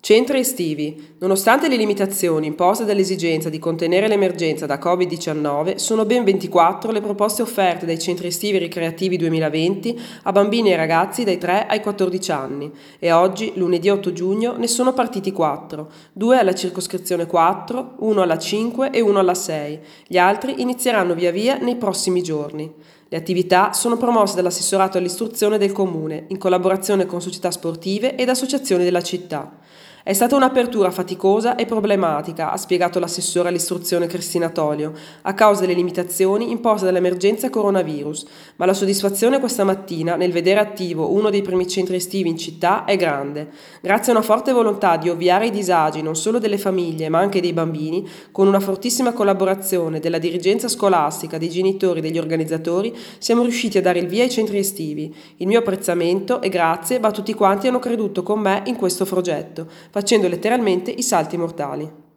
Centri estivi. Nonostante le limitazioni imposte dall'esigenza di contenere l'emergenza da Covid-19, sono ben 24 le proposte offerte dai centri estivi ricreativi 2020 a bambini e ragazzi dai 3 ai 14 anni e oggi, lunedì 8 giugno, ne sono partiti 4, 2 alla circoscrizione 4, 1 alla 5 e 1 alla 6. Gli altri inizieranno via via nei prossimi giorni. Le attività sono promosse dall'assessorato all'istruzione del Comune, in collaborazione con società sportive ed associazioni della città. È stata un'apertura faticosa e problematica, ha spiegato l'assessore all'istruzione Cristina Tolio, a causa delle limitazioni imposte dall'emergenza coronavirus, ma la soddisfazione questa mattina nel vedere attivo uno dei primi centri estivi in città è grande. Grazie a una forte volontà di ovviare i disagi non solo delle famiglie ma anche dei bambini, con una fortissima collaborazione della dirigenza scolastica, dei genitori e degli organizzatori, siamo riusciti a dare il via ai centri estivi. Il mio apprezzamento e grazie va a tutti quanti hanno creduto con me in questo progetto, facendo letteralmente i salti mortali.